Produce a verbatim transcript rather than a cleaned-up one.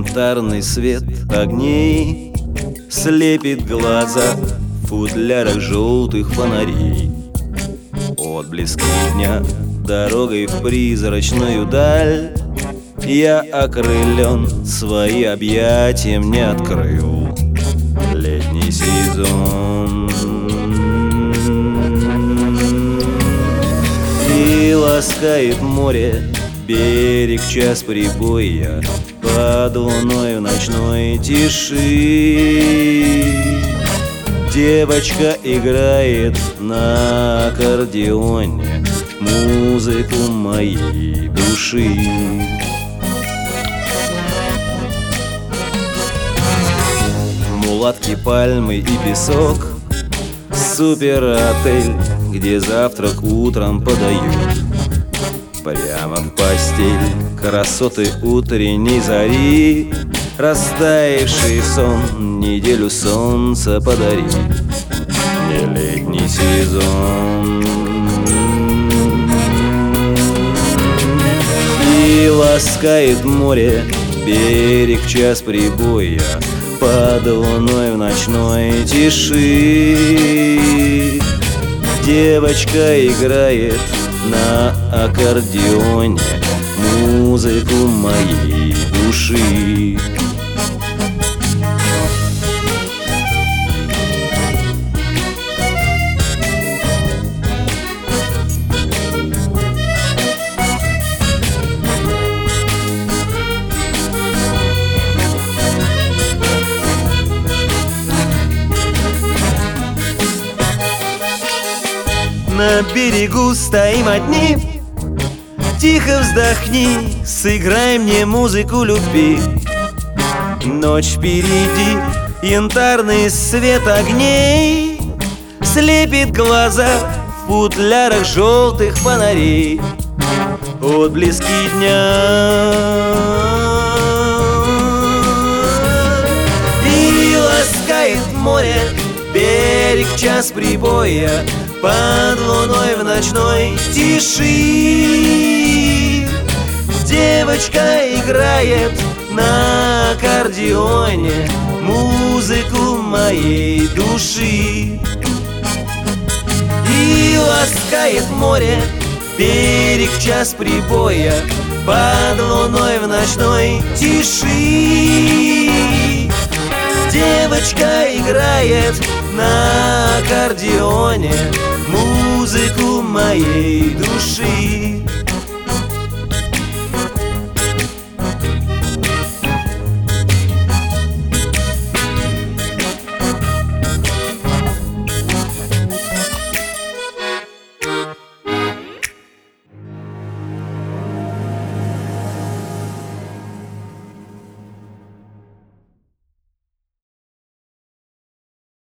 Янтарный свет огней слепит глаза в футлярах желтых фонарей. Отблески дня дорогой в призрачную даль я окрылен, свои объятия мне открыл летний сезон. И ласкает море берег час прибоя под луной в ночной тиши. Девочка играет на аккордеоне музыку моей души. Мулатки, пальмы и песок, суперотель, где завтрак утром подают. Прямо в постель красоты утренней зари, растаявший сон неделю солнца подари. Мне летний сезон. И ласкает море берег час прибоя под луной в ночной тиши. Девочка играет на аккордеоне музыку моей души. На берегу стоим одни, тихо вздохни, сыграй мне музыку любви. Ночь впереди, янтарный свет огней слепит глаза в футлярах желтых фонарей. Отблески дня и ласкает море берег час прибоя под луной в ночной тиши. Девочка играет на аккордеоне музыку моей души. И ласкает море берег час прибоя под луной в ночной тиши. Девочка играет на аккордеоне музыку моей души.